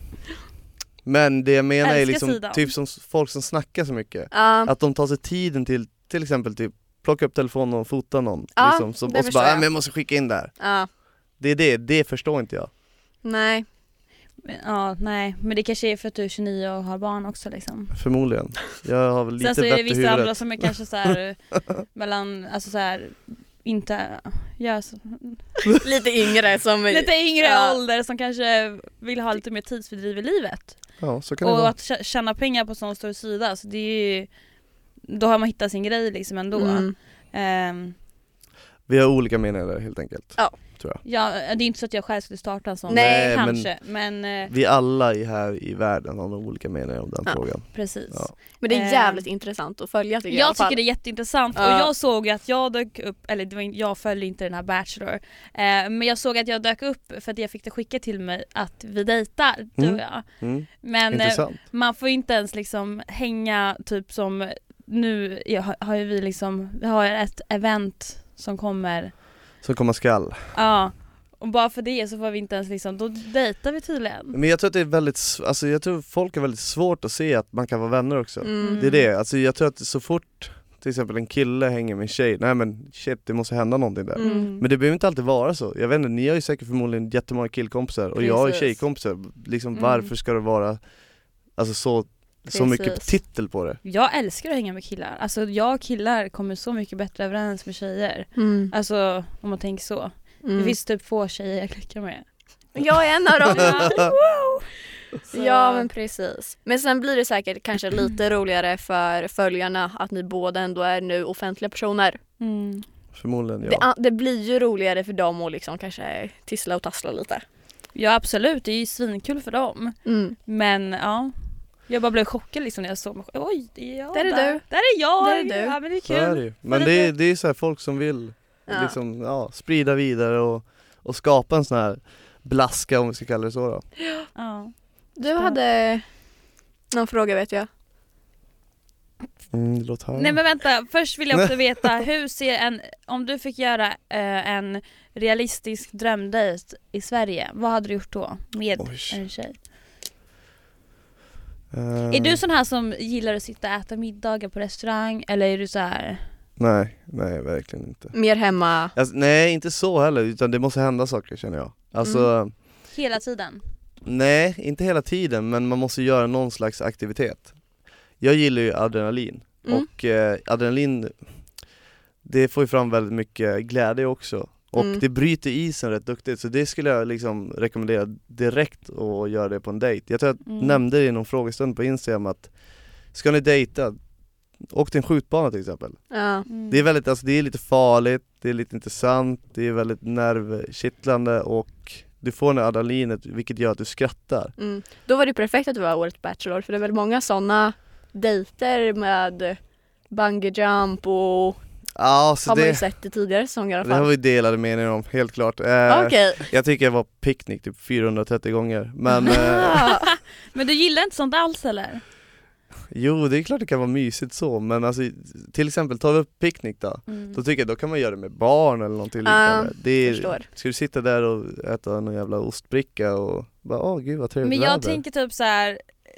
Men det jag menar är Älskar liksom sidan. typ som s- folk som snackar så mycket. Ja, Att de tar sig tiden till, till exempel typ plocka upp telefonen och fota någon. Ja, liksom, som, det och så förstår bara, jag. äh, men jag måste skicka in där. ja, Det är det, det förstår inte jag. nej. Men, ja, nej. Men det kanske är för att du är tjugonio och har barn också liksom. Förmodligen. Jag har väl lite Sen så är det bättre vissa huvudet. andra som är kanske så här mellan, alltså så här inte gör så, Lite yngre som... lite yngre Ja. ålder som kanske vill ha lite mer tidsfördriv i livet. Ja, så kan det Och vara. att tjä- tjäna pengar på sån stor sida, så det är ju, då har man hittat sin grej liksom ändå. Mm. Ehm, Vi har olika meningar där helt enkelt. Ja. ja, det är inte så att jag själv skulle starta en sån, Nej, kanske, men, eh, Vi alla i här i världen har nog olika meningar om den Ja. frågan. precis. Ja. Men det är Eh, jävligt intressant att följa tycker jag, i alla Jag fall. tycker det är jätteintressant Ja. och jag såg att jag dök upp, eller det var, in- jag följde inte den här Bachelor, eh, men jag såg att jag dök upp för att jag fick det skicka till mig att vi dejtar, du och Mm. jag. Mm. Men eh, Intressant. man får inte ens liksom hänga typ som nu jag har, har ju vi liksom, vi har ett event som kommer, Så komma skall. ja, och bara för det så får vi inte ens liksom, då dejtar vi tydligen. Men jag tror att det är väldigt, s- alltså jag tror folk är väldigt svårt att se att man kan vara vänner också. Mm. Det är det, alltså jag tror att så fort till exempel en kille hänger med en tjej, nej men shit det måste hända någonting där. Mm. Men det behöver inte alltid vara så. Jag vet inte, ni har ju säkert förmodligen jättemånga killkompisar och jag har ju Precis. tjejkompisar. Liksom Mm. varför ska det vara alltså så, så mycket Precis. titel på det? Jag älskar att hänga med killar, alltså jag och killar kommer så mycket bättre överens med tjejer. Mm. Alltså om man tänker så. Mm. Det finns typ få tjejer jag klickar med. Jag är en av dem. Så... Ja men precis. Men sen blir det säkert kanske lite roligare för följarna att ni båda ändå är nu offentliga personer. Mm. Förmodligen ja. Det, det blir ju roligare för dem att liksom kanske tissla och tassla lite. Ja absolut, det är ju svinkul för dem. Mm. Men ja, jag bara blev chockad liksom när jag såg mig. Oj, det är jag. Där är där. du. Där är jag. Där är du. Ja men det är Så är det kul. ju. Men det är, det är så här folk som vill Ja. liksom, ja, sprida vidare och, och skapa en sån här blaska, om vi ska kalla det så då. Ja. Du hade någon fråga vet jag. Mm, låt höra. Nej men vänta, först vill jag också veta hur ser en, om du fick göra eh, en realistisk drömdejt i Sverige, vad hade du gjort då med Oj. en tjej? Eh, Är du sån här som gillar att sitta och äta middagar på restaurang eller är du så här? Nej, nej verkligen inte. Mer hemma. Alltså, nej, inte så heller, utan det måste hända saker känner jag. Alltså, Mm. Hela tiden? nej, inte hela tiden, men man måste göra någon slags aktivitet. Jag gillar ju adrenalin, Mm. och eh, adrenalin, det får ju fram väldigt mycket glädje också. Och Mm. det bryter isen rätt duktigt, så det skulle jag liksom rekommendera direkt att göra det på en dejt. Jag tror jag Mm. nämnde det i någon frågestund på Instagram att ska ni dejta, åk till en skjutbana till exempel. Ja. Mm. Det är väldigt, alltså det är lite farligt, det är lite intressant, det är väldigt nervkittlande och du får den här adrenalinet vilket gör att du skrattar. Mm. Då var det perfekt att du var årets bachelor för det är väl många sådana dejter med bungee jump och Ja, så har man ju det, sett i tidigare säsonger i alla det har fall. vi delade meningar om, helt klart. Eh, Okej. Jag tycker jag var picknick typ fyrahundratrettio gånger, men eh, Ah. Men du gillar inte sånt alls eller? jo, det är klart det kan vara mysigt så, men alltså, till exempel tar vi upp picknick då, Mm. då tycker jag då kan man göra det med barn eller någonting liknande. Ja, Det är, förstår. ska du sitta där och äta någon jävla ostbricka och bara, åh gud vad trevligt Men jag väder. tänker typ så här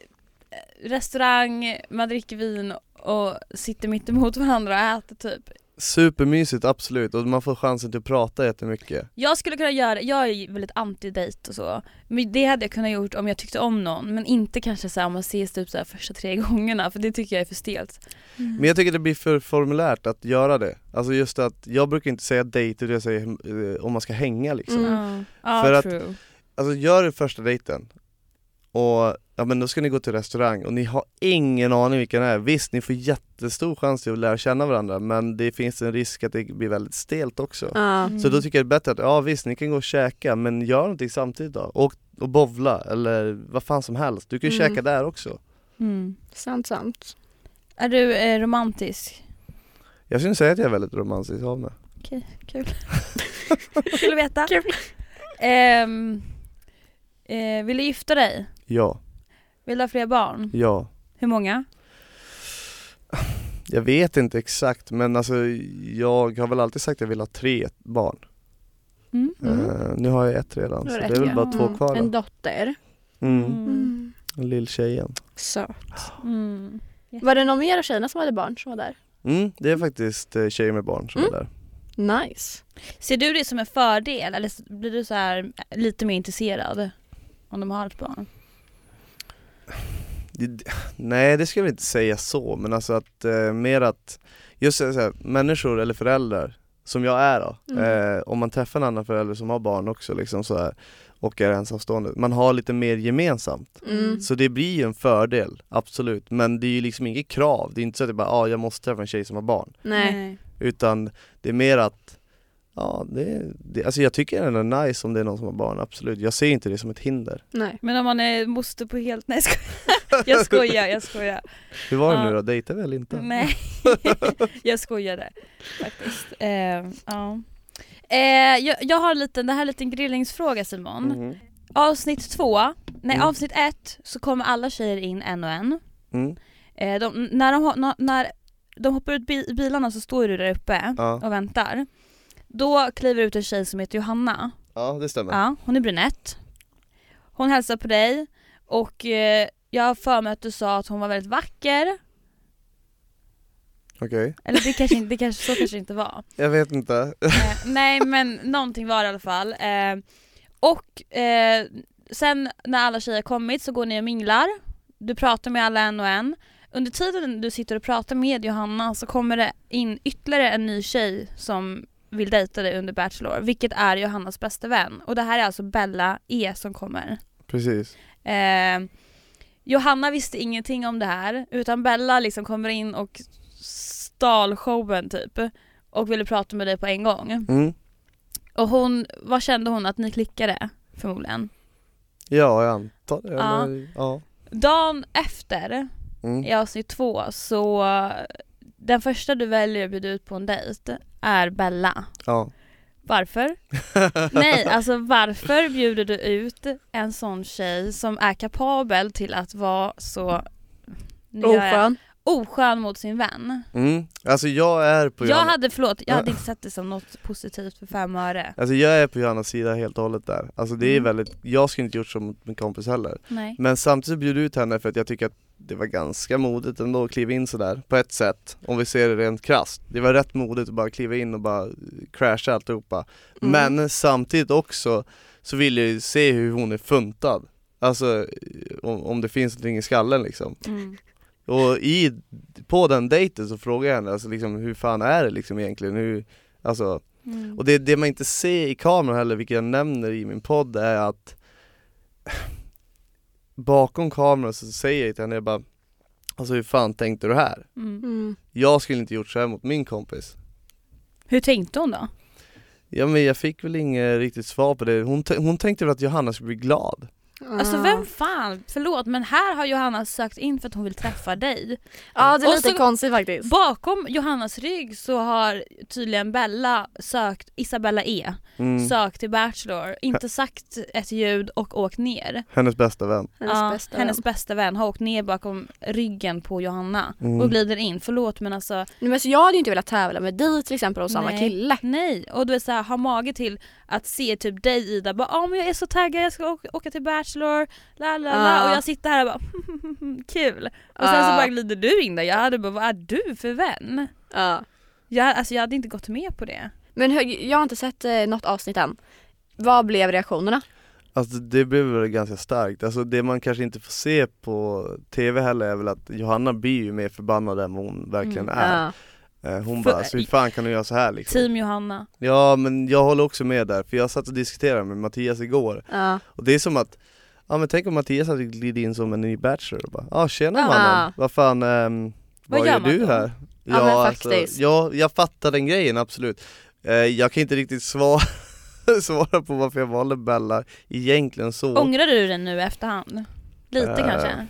eh, restaurang, man dricker vin och sitter mitt emot varandra och äter typ. Supermysigt, absolut, och man får chansen till att prata jättemycket. Jag skulle kunna göra, jag är ju väldigt anti-date och så. Men det hade jag kunnat gjort om jag tyckte om någon. Men inte kanske så här om man ses typ så här första tre gångerna. För det tycker jag är för stelt. Men jag tycker det blir för formulärt att göra det. Alltså just att, jag brukar inte säga dejt utan jag säger eh, om man ska hänga liksom. Mm. Ja, ja För att- true. Alltså gör det första dejten och ja, men då ska ni gå till restaurang och ni har ingen aning vilka det är. Visst, ni får jättestor chans till att lära känna varandra, men det finns en risk att det blir väldigt stelt också. Ja. Mm. Så då tycker jag det är bättre att, ja visst, ni kan gå och käka, men gör någonting samtidigt då. Och, och bovla, eller vad fan som helst. Du kan ju Mm. käka där också. Mm. Sant, sant. Är du eh, romantisk? Jag skulle säga att jag är väldigt romantisk av mig. Okej, kul. Kul att veta. Kul. Ehm, eh, vill du gifta dig? Ja, Vill du ha fler barn? ja. Hur många? Jag vet inte exakt, men alltså jag har väl alltid sagt att jag vill ha tre barn. Mm. Eh, nu har jag ett redan, Då så det räcker är väl jag. bara två kvar En då. dotter. Mm. Mm. Lilltjejen. Så. Mm. Var det någon mer av tjejerna som hade barn som var där? Mm, det är faktiskt eh, tjejer med barn som Mm. är där. Nice. Ser du det som en fördel eller blir du så här lite mer intresserad om de har ett barn? Det, nej, det ska jag inte säga så, men alltså att eh, mer att just så här, människor eller föräldrar som jag är då, Mm. eh, om man träffar en annan förälder som har barn också liksom så här, och är ensamstående, man har lite mer gemensamt. Mm. Så det blir ju en fördel, absolut, men det är ju liksom inget krav. Det är inte så att jag bara, ah, jag måste träffa en tjej som har barn, Nej. utan det är mer att ja, det, det, alltså jag tycker det är nice om det är någon som har barn, absolut. Jag ser inte det som ett hinder. Nej. Men om man är moster på helt... Nej, jag skojar. Jag skojar, jag skojar. Hur var det Ja. nu då? Dejtar vi eller inte? Nej, jag skojade faktiskt. Eh, ja. eh, jag, jag har en liten, det här är en liten grillningsfråga Simon. Mhm. Avsnitt två, nej Mm. avsnitt ett så kommer alla tjejer in en och en. Mm. Eh, de, när, de, har- när de hoppar ut bi- bilarna så står du där uppe Ja. och väntar. Då kliver ut en tjej som heter Johanna. Ja, det stämmer. Ja, hon är brunett. Hon hälsar på dig och eh, jag har för mig att du sa att hon var väldigt vacker. Okej. Eller det kanske, inte- det kanske så kanske inte var. Jag vet inte. Eh, nej men någonting var det i alla fall. Eh, och eh, sen när alla tjejer kommit så går ni och minglar. Du pratar med alla en och en. Under tiden du sitter och pratar med Johanna så kommer det in ytterligare en ny tjej som vill dejta dig under Bachelor. Vilket är Johannas bästa vän. Och det här är alltså Bella E som kommer. Precis. Eh, Johanna visste ingenting om det här, utan Bella liksom kommer in och stal showen typ och ville prata med dig på en gång. Mm. Och hon, vad kände hon att ni klickade förmodligen? Ja, jag antar det. Ja. Eller, ja. Dagen efter Mm. i avsnitt två så den första du väljer att bjuda ut på en dejt är Bella. Ja. Varför? Nej, alltså varför bjuder du ut en sån tjej som är kapabel till att vara så nu gör jag- Oskön. oskön mot sin vän? Mm. Alltså jag är på Jag Johanna, hade, förlåt, jag hade inte sett det som något positivt för fem öre. alltså jag är på Johannas sida helt och hållet där. Alltså det är Mm. väldigt, jag skulle inte gjort så mot min kompis heller. Nej. Men samtidigt bjuder ut henne för att jag tycker att det var ganska modigt ändå att kliva in sådär på ett sätt, om vi ser det rent krasst. Det var rätt modigt att bara kliva in och bara crasha alltihopa. Mm. Men samtidigt också så vill jag ju se hur hon är funtad. Alltså om, om det finns någonting i skallen liksom. Mm. Och i, på den dejten så frågar jag henne alltså liksom, hur fan är det liksom egentligen? Hur, alltså, Mm. och det, det man inte ser i kameran heller, vilket jag nämner i min podd, är att bakom kameran så säger jag till henne, jag bara, alltså hur fan tänkte du här? Mm. Mm. Jag skulle inte gjort så här mot min kompis. Hur tänkte hon då? Ja men jag fick väl inget riktigt svar på det. Hon, t- hon tänkte väl att Johanna skulle bli glad. Alltså vem fan, förlåt, men här har Johanna sökt in för att hon vill träffa dig. Ja, det är Och lite så- konstigt faktiskt. Bakom Johannas rygg så har tydligen Bella sökt, Isabella E, Mm. sökt till Bachelor, inte sagt ett ljud och åkt ner. Hennes bästa vän. Hennes Ja, bästa hennes vän. bästa vän har åkt ner bakom ryggen på Johanna Mm. och glider in. Förlåt men alltså, Nej, men så jag hade ju inte velat tävla med dig till exempel och samma Nej. kille. nej. Och du är så här, har mage till att se typ dig Ida, bara ja men jag är så taggad, jag ska åka, åka till Bachelor, la la la, Ah. och jag sitter här och bara kul. Och sen så Ah. bara glider du in där, jag hade bara, vad är du för vän? Ja. Jag, alltså jag hade inte gått med på det. Men hur, jag har inte sett eh, något avsnitt än. Vad blev reaktionerna? Alltså det blev väl ganska starkt. Alltså det man kanske inte får se på tv heller är väl att Johanna blir ju mer förbannad än vad hon verkligen Mm. är. Ja. Eh, Hon För- bara, så hur fan kan du göra så här liksom? Team Johanna. Ja men jag håller också med där, för jag satt och diskuterade med Mattias igår. Ja. Och det är som att, ja men tänk om Mattias hade glidit in som en ny bachelor och bara, ja ah, tjena Ja. mannen, vad fan, ehm, Vad vad gör gör man du då? här? Ja, men faktiskt. Alltså, ja, jag fattar den grejen absolut. Eh, jag kan inte riktigt svara, svara på varför jag valde Bella egentligen så. Ångrar du den nu i efterhand? Lite Eh, kanske?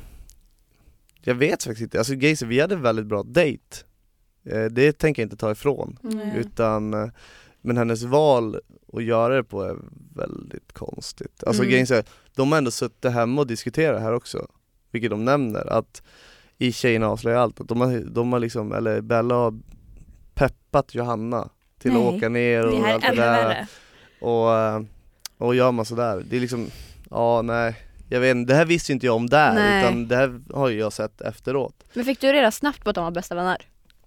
Jag vet faktiskt inte, alltså Geise, vi hade en väldigt bra dejt. Eh, det tänker jag inte ta ifrån. Mm. Utan, eh, men hennes val att göra det på är väldigt konstigt. Alltså Mm. grejen är, de har ändå suttit hemma och diskuterat här också, vilket de nämner, att i Tjejerna avslöjar allt, att de har, de har liksom, eller Bella har peppat Johanna till Nej, att åka ner och Det här allt är det ännu där. värre. Och, eh, och gör man sådär, det är liksom, ja nej, jag vet inte, det här visste inte jag om där, Nej. utan det här har ju jag sett efteråt. Men fick du reda snabbt på att de var bästa vänner?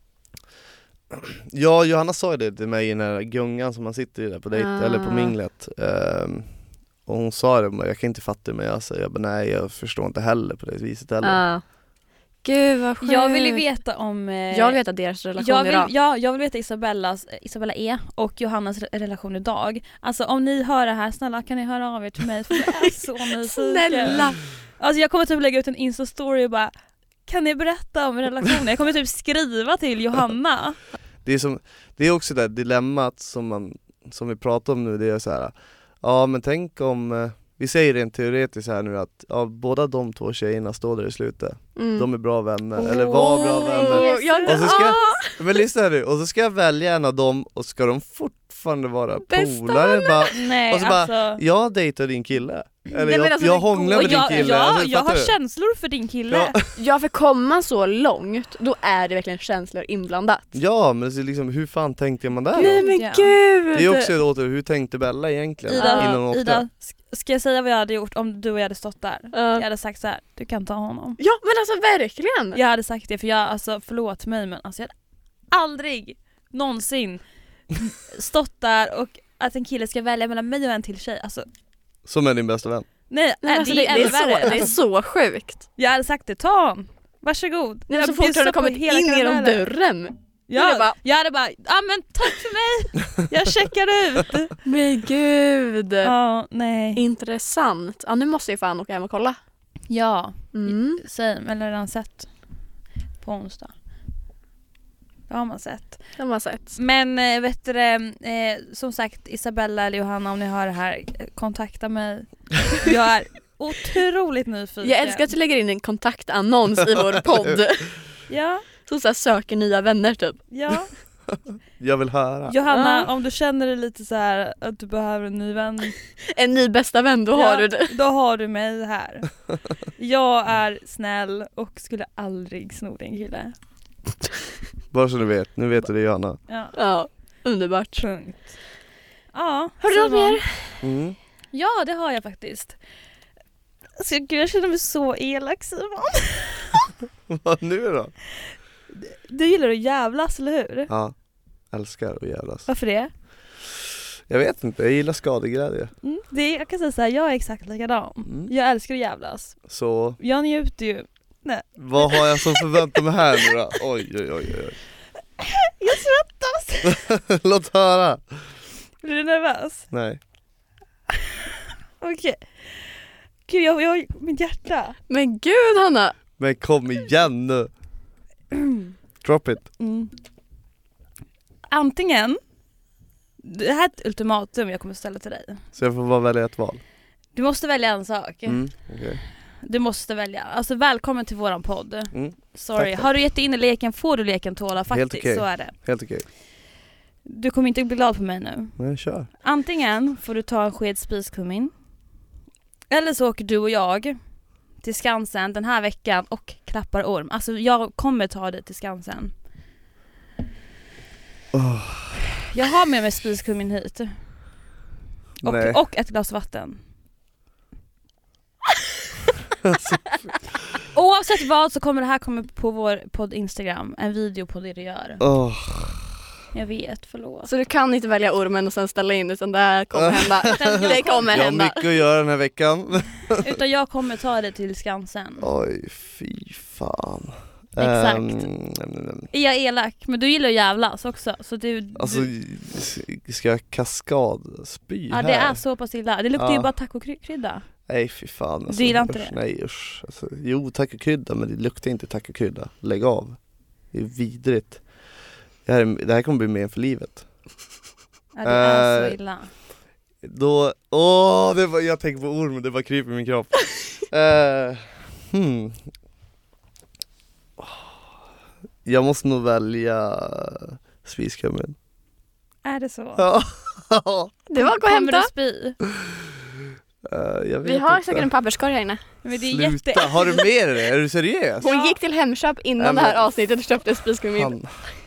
Ja, Johanna sa ju det till mig i den här gungan som man sitter i där på dejt, Ah. eller på minglet. Ehm, och hon sa det, men jag kan inte fatta mig. Jag sa, jag bara, nej jag förstår inte heller på det viset heller. Ja. Gud vad sjukt. Jag vill ju veta om... Eh, Jag vill veta deras relation jag vill, idag. ja, jag vill veta Isabellas, Isabella E och Johannas re- relation idag. Alltså om ni hör det här, snälla kan ni höra av er till mig för jag är så nyfiken. Snälla. Alltså jag kommer typ lägga ut en Insta-story och bara, kan ni berätta om relationen? Jag kommer typ skriva till Johanna. Det är, som, det är också det där dilemmat som, man, som vi pratar om nu, det är så här. Ja men tänk om, eh, vi säger rent teoretiskt här nu att ja, båda de två tjejerna står där i slutet. Mm. De är bra vänner, eller var bra vänner. Åh, jag Och så ska, ah! men lyssna nu, och så ska jag välja en av dem och ska de fortfarande vara Bästa polare bara, Nej och så bara, alltså. jag dejtar din kille. Eller Nej, men jag, alltså, jag det hånglar går- med din jag, kille. jag, Alltså, jag fattar har du? känslor för din kille. Ja. Ja, för komma så långt, då är det verkligen känslor inblandat. Ja men det är liksom, hur fan tänkte man där då? Nej men Ja. gud! Det är också åter, hur tänkte Bella egentligen innan hon Ida, åkte? Ida, sk- ska jag säga vad jag hade gjort om du och jag hade stått där? Ja. Jag hade sagt så här: du kan ta honom. Ja men alltså verkligen! Jag hade sagt det för jag, alltså förlåt mig men alltså jag hade aldrig någonsin stått där och att en kille ska välja mellan mig och en till tjej. Alltså Som är din bästa vän. nej, Nej, alltså, det, det, är det, är ännu värre. så, det är så sjukt. Jag hade sagt det, ta honom. Varsågod. Nej, men Jag så fort du bjussar hade på kommit hela in genom karamellen. dörren. Ja, Jag bara- jag hade bara, ja men tack för mig, jag checkar ut. Men gud. Ja, nej. Intressant. Ja, nu måste jag fan åka hem och kolla. Ja, Mm. same, eller redan sett på onsdag. Det har man sett. Det har man sett. Men eh, vet du det, eh, som sagt, Isabella eller Johanna, om ni hör det här, eh, kontakta mig. Jag är otroligt nyfiken. Jag älskar att du lägger in en kontaktannons i vår podd. Ja, Som så här söker nya vänner typ. ja. Jag vill höra. Johanna, Ja. om du känner dig lite så här att du behöver en ny vän, En ny bästa vän, då har ja, du det. då har du mig här. Jag är snäll och skulle aldrig sno din kille. Bara så du vet, nu vet du det Johanna. Ja, Ja, underbart. punkt. Ja, Har du något Simon. mer? Mm. Ja, det har jag faktiskt. Alltså, gud, jag känner mig så elak, Simon. Vad nu då? Du gillar att jävlas, eller hur? Ja, älskar att jävlas. Varför det? Jag vet inte, jag gillar skadeglädje. Mm, det är, jag kan säga så här, jag är exakt likadan. Mm. Jag älskar att jävlas. Så Jag njuter ju. vad har jag som förväntar mig här nu då? Oj oj oj oj. Jag svettas! Låt höra. Blir du nervös? Nej. Okej. Gud, jag, jag, mitt hjärta. Men gud Hanna. Men kom igen nu. Drop it. Mm. Antingen, det här är ett ultimatum jag kommer ställa till dig. Så jag får bara välja ett val. Du måste välja en sak. Mm, okay. Du måste välja. Alltså välkommen till våran podd. Mm, Sorry. tack, tack. Har du gett dig in i leken får du leken tåla faktiskt. okej. Så är det. Helt okej. Du kommer inte bli glad på mig nu. Men kör. Antingen får du ta en sked spiskummin. Eller så åker du och jag till Skansen den här veckan och klappar orm. Alltså jag kommer ta dig till Skansen. Oh, Jag har med mig spiskummin hit. nej. Och, och ett glas vatten. Alltså, Oavsett vad så kommer det här komma på vår podd Instagram. En video på det du gör. oh. Jag vet, förlåt. Så du kan inte välja ormen och sen ställa in, utan det här kommer hända. Det kommer Jag har hända. mycket att göra den här veckan. Utan jag kommer ta dig till Skansen. Oj, fy fan. Exakt. Um, nej, nej, nej. Är jag elak? Men du gillar att jävlas också. Så du, Alltså, du, ska jag kaskad spy ja, här? det är så pass illa. Det luktar Ja. ju bara tacokrydda. Nej fy fan alltså, Du gillar inte usch, det? Nej usch alltså, jo tacokrydda men det luktar inte tacokrydda. Lägg av. Det är vidrigt. Det här, är, det här kommer bli med för livet. Ja, det är Eh, så illa. Då, åh det var, jag tänker på orm, det bara kryper i min kropp. uh, hmm. Jag måste nog välja spiskummin. Är det så? Ja. Det var gå och Kommer du hämta. spy? Uh, jag vet Vi har inte. säkert en papperskorg här inne. Men det är Sluta, jätte... har du med dig det? Är du seriös? Hon Ja. gick till Hemköp innan Nej, det här men- avsnittet och köpte spiskummin. Han.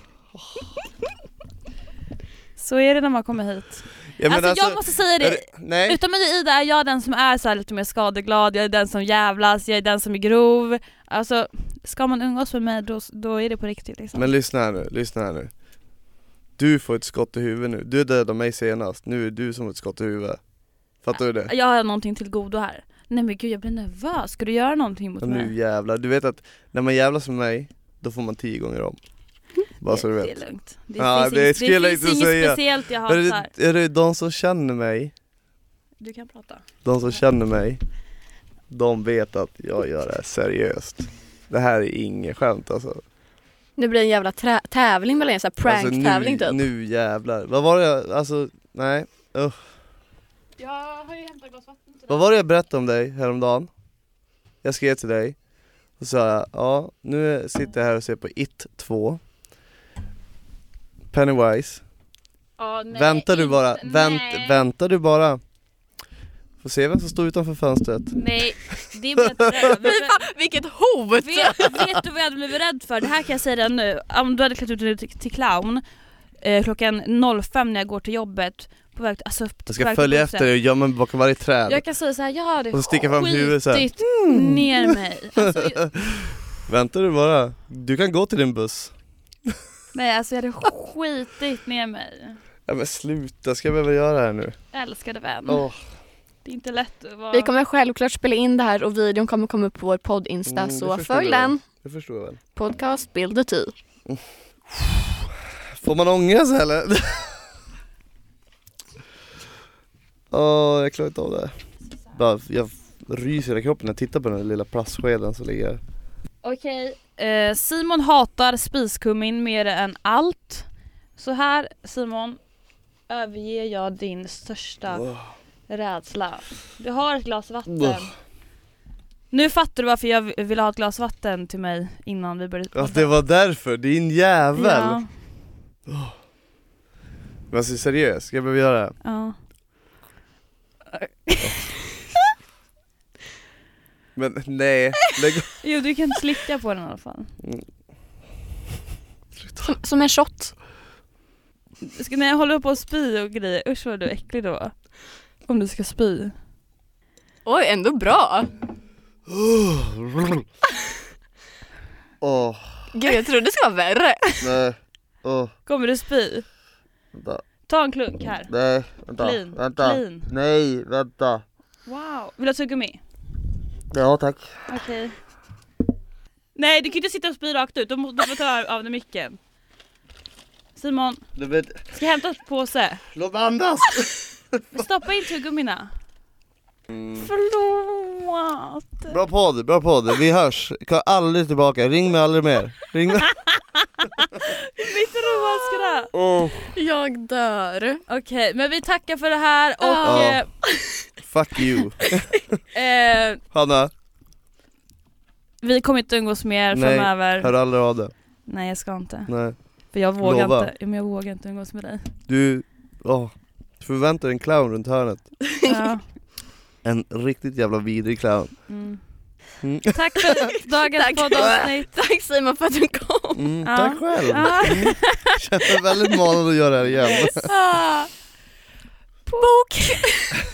Så är det när man kommer hit. Ja, men alltså, jag måste säga är det. det, nej. Utan mig och Ida är jag den som är så här lite mer skadeglad. Jag är den som jävlas. Jag är den som är grov. Alltså, ska man umgås med mig då, då är det på riktigt liksom. Men lyssna här nu, lyssna här nu. Du får ett skott i huvudet nu. Du dödade mig senast. Nu är du som ett skott i huvudet. Fattar du det? Jag har någonting till godo här. Nej men gud, jag blir nervös. Ska du göra någonting mot Och mig? nu jävlar. Du vet att när man jävlas med mig, då får man tio gånger om. Bara så du Det vet. är lugnt. Det Ja, finns, det ing- skulle jag det inte finns inget säga. speciellt jag Är hatar. det, är det de som känner mig, Du kan prata. de som känner mig, de vet att jag gör det här seriöst. Det här är inget skämt alltså. Nu blir det en jävla trä- tävling mellan er, så här prank-tävling alltså typ. nu, nu jävlar. Vad var det jag, alltså, nej. Uh. Jag har ju hämtat glas vatten till Vad var det jag berättade om dig häromdagen? Jag skrev till dig och sa jag, ja nu sitter jag här och ser på It två. Pennywise. Oh, nej, Väntar du bara, inte- vänt, nej. väntar du bara. Får se vem som står utanför fönstret. Nej, det vet jag rädd. Fy fan, vilket hot! Vet, vet du vad jag hade blivit rädd för? Det här kan jag säga redan nu. Om du hade klätt ut dig till, till clown eh, klockan fem när jag går till jobbet på väg till, alltså, Jag på ska väg följa till efter bussen. dig och gömma mig bakom varje träd. Jag kan säga så här, jag hade Och så sticka fram huvudet så här. skitit ner mig. Alltså, jag, Väntar du bara. Du kan gå till din buss. nej, alltså jag hade skitit ner mig. Ja men sluta, ska jag behöva göra det här nu? Älskade vän. Åh. Det är inte lätt att vara... Vi kommer självklart spela in det här och videon kommer komma upp på vår podd Insta, Mm, det så förstår följ jag. den. Det förstår jag väl. Podcast Build the Tea. Får man ångest eller? Åh, oh, jag klarar inte av det. Bara, jag ryser i kroppen när jag tittar på den lilla plastskeden som ligger. Okej, eh, Simon hatar spiskummin mer än allt. Så här, Simon, överger jag din största Oh. rädsla. Du har ett glas vatten. Oh. Nu fattar du varför jag ville ha ett glas vatten till mig innan vi började. Ja, det var därför, din jävel. Ja. Oh. Men alltså seriöst, ska jag behöva göra det? Ja. Men nej, lägg... Jo, du kan slicka på den i alla fall. Mm. Som, som en shot. Ska när jag håller på att spy och grejer, usch vad du är äcklig då. Om du ska spy. Oj, ändå bra. Åh, oh, Gud, jag trodde det skulle vara värre. nej. Åh, oh, Kommer du spy? vänta. Ta en klunk här. Nej, vänta. Clean. Vänta. Clean. Nej, vänta. Wow. Vill du ha tuggummi? Ja, tack. Okej. Nej, du kan inte sitta och spy rakt ut. Du måste få ta av den micken. Simon, Du vet, ska jag hämta en påse? låt mig andas. Stoppa in tuggummina. Mm. Förlåt. Bra podd, bra podd. Vi hörs. Jag kommer aldrig tillbaka. Ring mig aldrig mer. Ring mig. Mitt romanskratt. Oh. Jag dör. Okej, men vi tackar för det här och Ja. Fuck you. eh, eh, Hanna, vi kommer inte umgås mer nej, framöver. hör aldrig av det. Nej, jag ska inte. Nej. För jag vågar Lova. inte. Ja, men jag vågar inte umgås med dig. Du, åh, förväntar dig en clown runt hörnet. Ja. En riktigt jävla vidrig clown. Mm. Mm. Tack för dagens Tack. poddavsnitt. Tack Simon för att du kom. Mm, Ja. tack själv. Ja. Mm. Känner väldigt manad att göra det här igen. Ah. Bok.